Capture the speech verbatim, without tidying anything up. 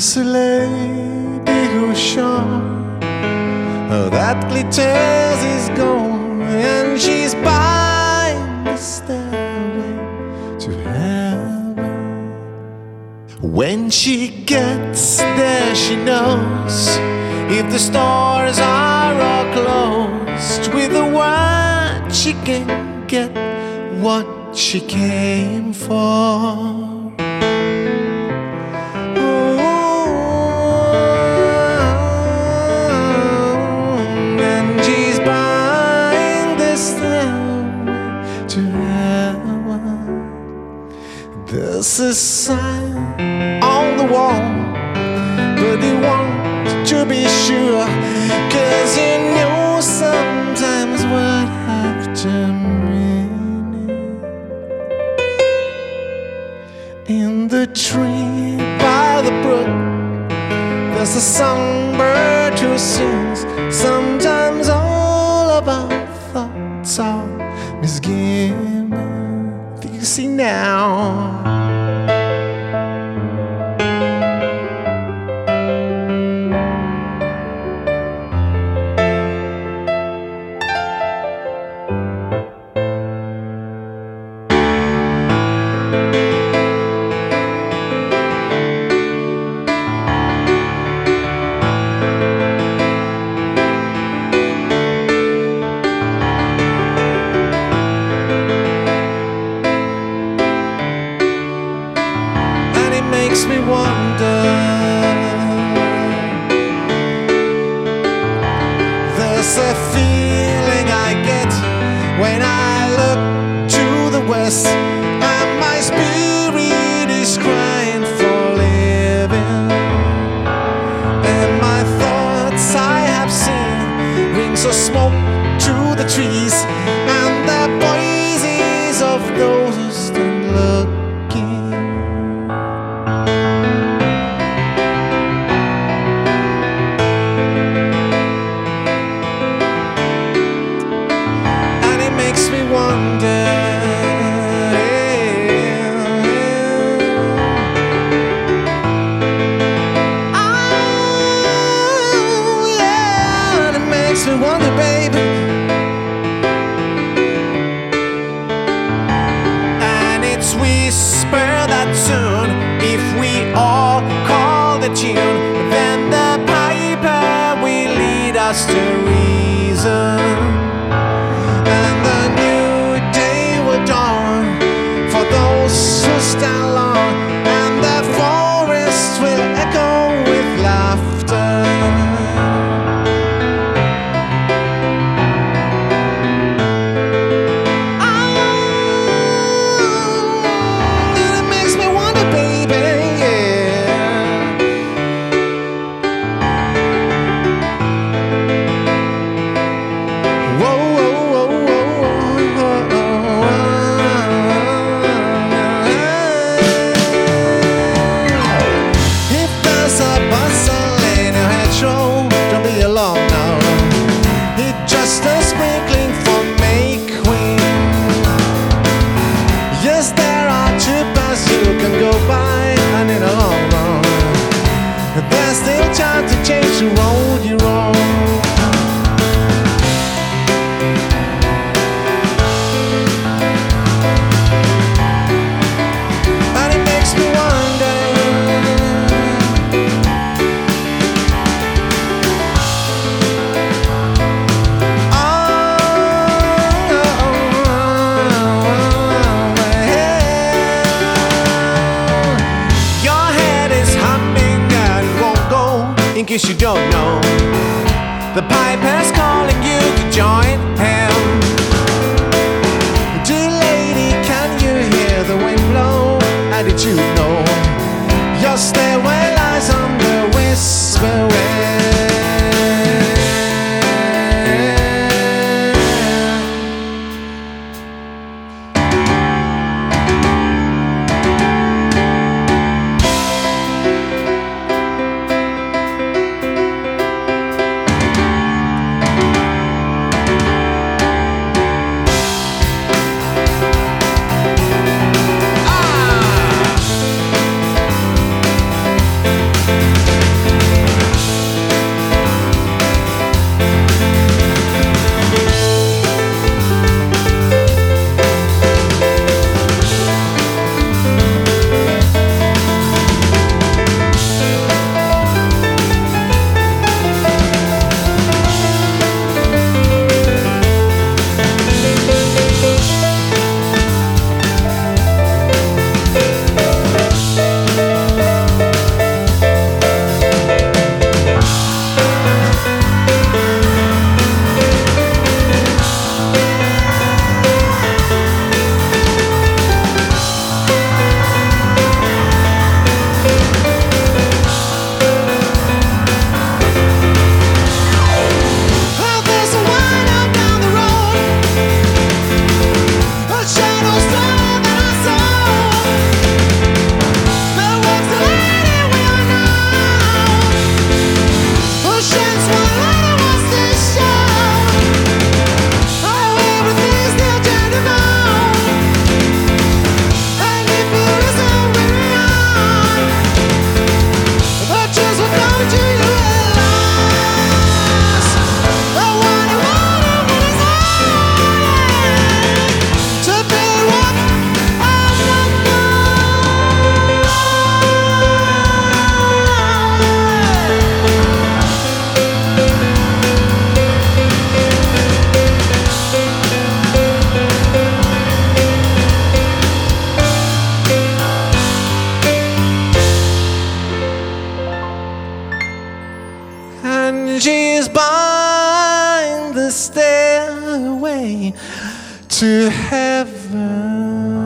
There's a lady who's sure that glitters is gold, and she's buying the stairway to heaven. When she gets there, she knows if the stores are all closed. With a word, she can get what she came for. There's a sign on the wall, but you want to be sure, 'cause you know sometimes what after meaning. In the tree by the brook, there's a songbird who sings. Sometimes all of our thoughts are misgiven. Do you see now? Makes me wonder. There's a feeling I get when I look to the west, and my spirit is crying for living. And my thoughts I have seen rings of smoke through the trees, and the voices of those who stand looking. Makes me wonder, baby. And it's whisper that soon, if we all call the tune, then the piper will lead us to reason, and the new day will dawn for those who stand long, and the forest will echo with laughter. There's still time to change the road you're on. And it makes me wonder. Oh, oh, oh, yeah. Your head is humming, in case you don't know, the piper's calling you to join him. Dear lady, can you hear the wind blow? How did you know your stairway lies on the whisper wind? to heaven.